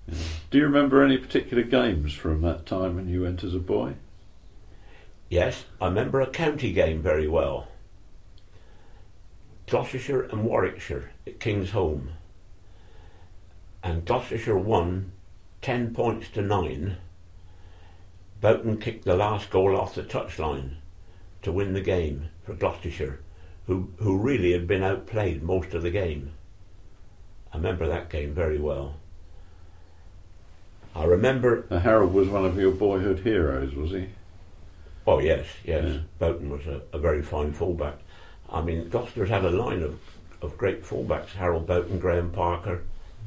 Yeah. Do you remember any particular games from that time when you went as a boy? Yes, I remember a county game very well. Gloucestershire and Warwickshire at Kingsholm. And Gloucestershire won 10 points to 9. Boughton kicked the last goal off the touchline to win the game for Gloucestershire, who really had been outplayed most of the game. I remember that game very well. I remember... Harold was one of your boyhood heroes, was he? Oh, yes. Yeah. Boughton was a very fine fullback. I mean, Gloucester's had a line of great fullbacks, Harold Boughton, Graham Parker.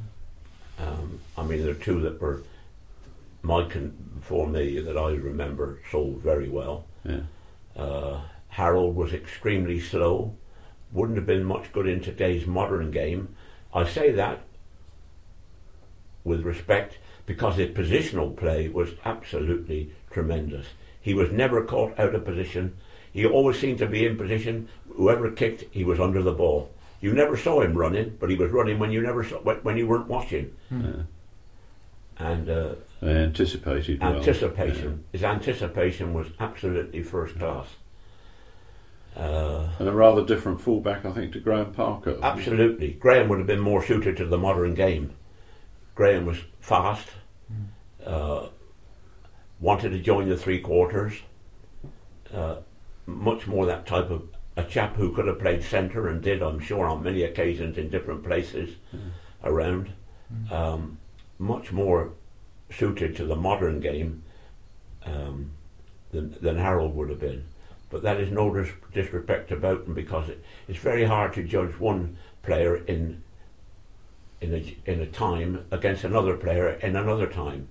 I mean, there are two that were before me that I remember sold very well. Yeah. Harold was extremely slow, wouldn't have been much good in today's modern game. I say that with respect because his positional play was absolutely tremendous. He was never caught out of position. He always seemed to be in position. Whoever kicked, he was under the ball. You never saw him running, but he was running when you weren't watching. Yeah. And anticipated. Anticipation. Well. His anticipation was absolutely first class. And a rather different fullback, I think, to Graham Parker. Absolutely. Graham would have been more suited to the modern game. Graham was fast, wanted to join the three quarters, much more that type of a chap who could have played centre and did, I'm sure, on many occasions in different places around. Much more suited to the modern game than Harold would have been. But that is no disrespect to Boughton, because it's very hard to judge one player in a time against another player in another time.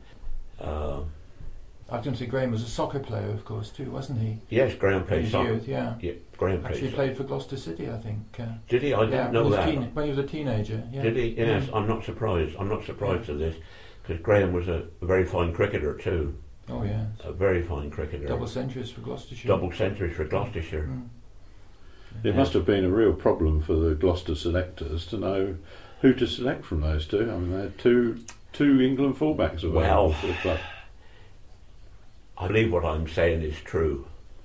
I was going to say Graham was a soccer player, of course, too, wasn't he? Yes, Graham played soccer. Youth, yeah. Graham actually played for Gloucester City, I think. Did he? I didn't know that. When he was a teenager. Yeah. Did he? Yes, I'm not surprised. I'm not surprised at this, because Graham was a very fine cricketer too. Oh yes. A very fine cricketer. Double centuries for Gloucestershire. Double centuries for Gloucestershire. It must have been a real problem for the Gloucester selectors to know who to select from those two. I mean, they had two England fullbacks available for the club. I believe what I'm saying is true.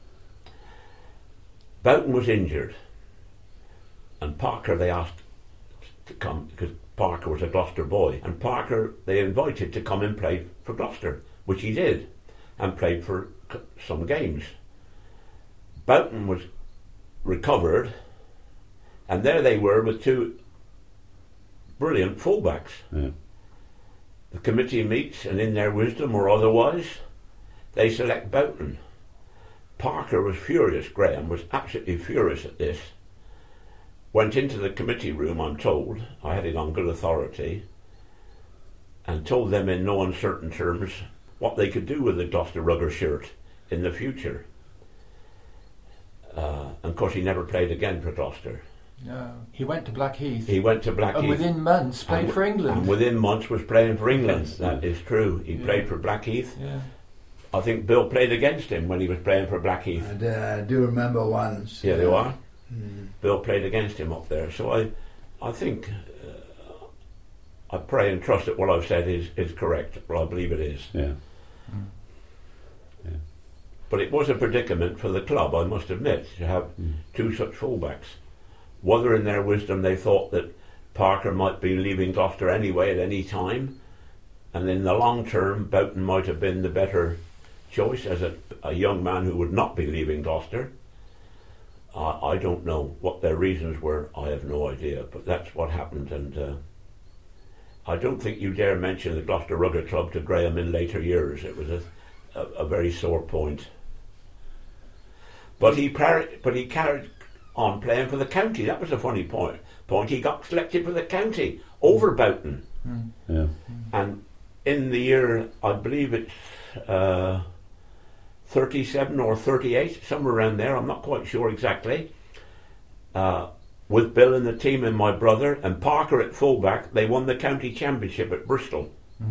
Boughton was injured, and Parker they asked to come, because Parker was a Gloucester boy, and Parker they invited to come and play for Gloucester, which he did, and played for some games. Boughton was recovered, and there they were with two brilliant fullbacks. Yeah. The committee meets, and in their wisdom or otherwise, they select Boughton. Parker was furious. Graham was absolutely furious at this. Went into the committee room, I'm told, I had it on good authority, and told them in no uncertain terms what they could do with the Gloucester rugger shirt in the future. And of course he never played again for Gloucester. No, he went to Blackheath. And within months played for England. And within months was playing for England. That is true. He played for Blackheath. Yeah. I think Bill played against him when he was playing for Blackheath. I do remember once. Yeah, you are. Bill played against him up there. So I think, I pray and trust that what I've said is correct. Well, I believe it is. Yeah. But it was a predicament for the club, I must admit, to have two such fullbacks. Whether in their wisdom they thought that Parker might be leaving Gloucester anyway at any time, and in the long term Boughton might have been the better choice as a young man who would not be leaving Gloucester. I don't know what their reasons were. I have no idea, but that's what happened. And I don't think you dare mention the Gloucester Rugger Club to Graham in later years. It was a very sore point. But he carried on playing for the county. That was a funny point. He got selected for the county over Boughton. Yeah. And in the year, I believe it's 37 or 38, somewhere around there, I'm not quite sure exactly, with Bill and the team and my brother and Parker at fullback, they won the county championship at Bristol.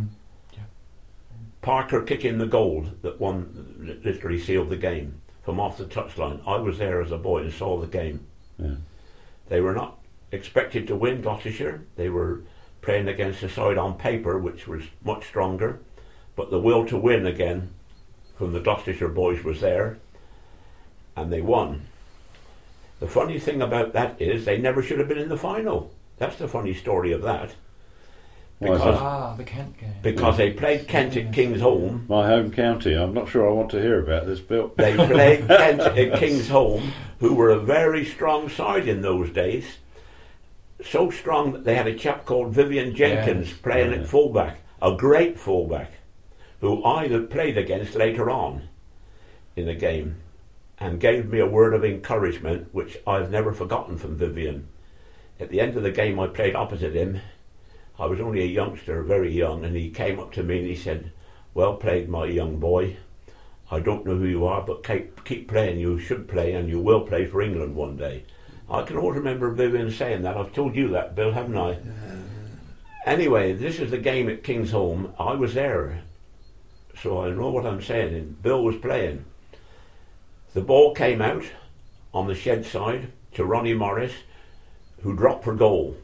Parker kicking the goal that literally sealed the game from off the touchline. I was there as a boy and saw the game. Yeah. They were not expected to win Gloucestershire. They were playing against a side on paper which was much stronger, but the will to win again from the Gloucestershire boys was there, and they won. The funny thing about that is they never should have been in the final. That's the funny story of that. Why is that? The Kent game. Because they played Kent at King's Home. My home county. I'm not sure I want to hear about this, Bill. They played Kent at King's Home, who were a very strong side in those days. So strong that they had a chap called Vivian Jenkins playing at fullback, a great fullback, who I had played against later on in the game, and gave me a word of encouragement which I've never forgotten from Vivian. At the end of the game I played opposite him. I was only a youngster, very young, and he came up to me and he said, "Well played, my young boy. I don't know who you are, but keep playing. You should play, and you will play for England one day." I can always remember Vivian saying that. I've told you that, Bill, haven't I? Anyway, this is the game at King's Home. I was there, so I know what I'm saying. And Bill was playing. The ball came out on the shed side to Ronnie Morris, who dropped for goal.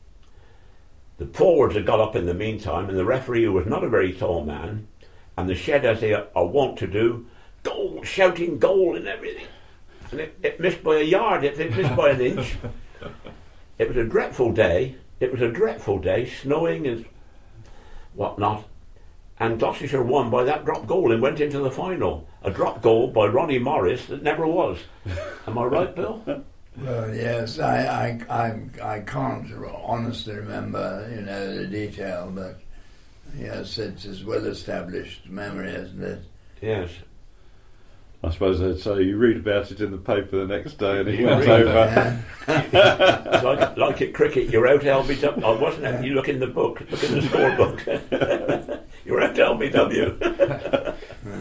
The forwards had got up in the meantime, and the referee, who was not a very tall man, and the shed, as they are wont to do, goal, shouting goal and everything. And it missed by a yard, it missed by an inch. It was a dreadful day. It was a dreadful day, snowing and whatnot. And Gloucestershire won by that drop goal and went into the final. A drop goal by Ronnie Morris that never was. Am I right, Bill? Well, yes, I can't honestly remember, the detail, but yes, it's as well established memory, isn't it? Yes. I suppose they'd say you read about it in the paper the next day and it went over. It's like at cricket, you're out LBW. I wasn't out, you look in the book, look in the scorebook. You're out LBW.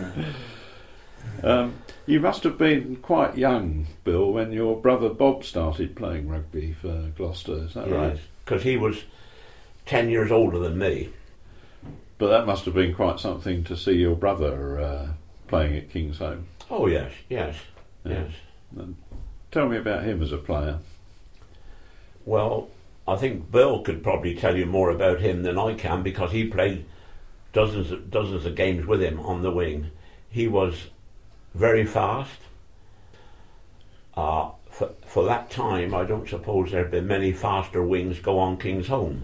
You must have been quite young, Bill, when your brother Bob started playing rugby for Gloucester, is that right? Because he was 10 years older than me. But that must have been quite something to see your brother playing at King's Home. Oh, yes. And tell me about him as a player. Well, I think Bill could probably tell you more about him than I can, because he played dozens of games with him on the wing. He was very fast. For that time, I don't suppose there had been many faster wings go on King's Home.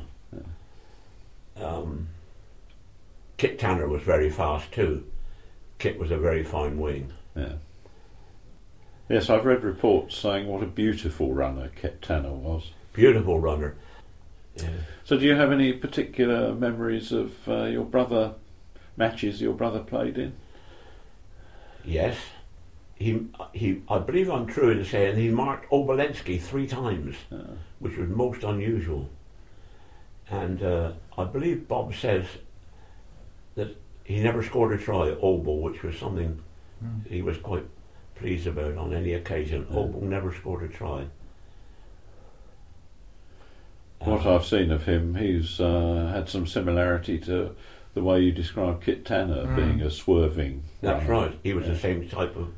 Kit Tanner was very fast too. Kit was a very fine wing. Yeah. Yes, I've read reports saying what a beautiful runner Kit Tanner was. Beautiful runner. Yeah. So do you have any particular memories of your brother, matches your brother played in? Yes. I believe I'm true in saying he marked Obolensky 3 times, which was most unusual. And I believe Bob says that he never scored a try at Obo, which was something he was quite pleased about on any occasion. Obo never scored a try. What I've seen of him, he's had some similarity to the way you describe Kit Tanner, being a swerving That's runner. right. He was the same type of...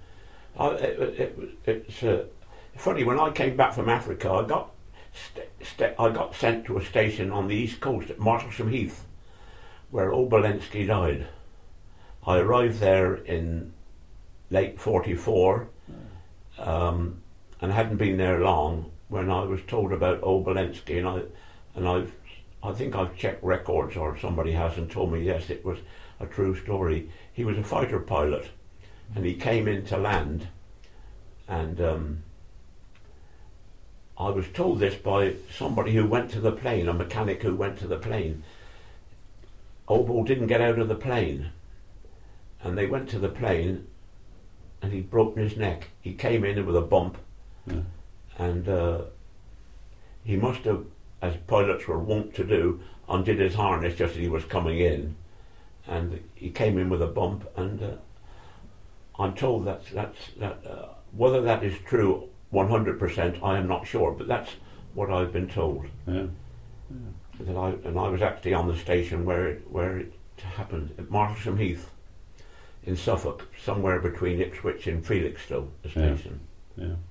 It's funny, when I came back from Africa, I got sent to a station on the east coast at Martlesham Heath, where Obolensky died. I arrived there in late 44 and hadn't been there long when I was told about Obolensky, and I think I've checked records, or somebody has, and told me yes, it was a true story. He was a fighter pilot, and he came into land, and I was told this by somebody who went to the plane, a mechanic who went to the plane. Obo didn't get out of the plane, and they went to the plane, and he'd broken his neck. He came in with a bump, and he must have, as pilots were wont to do, undid his harness just as he was coming in, and he came in with a bump, and I'm told that whether that is true 100%, I am not sure, but that's what I've been told. Yeah. That I was actually on the station where it happened, at Martlesham Heath in Suffolk, somewhere between Ipswich and Felixstowe, the station. Yeah.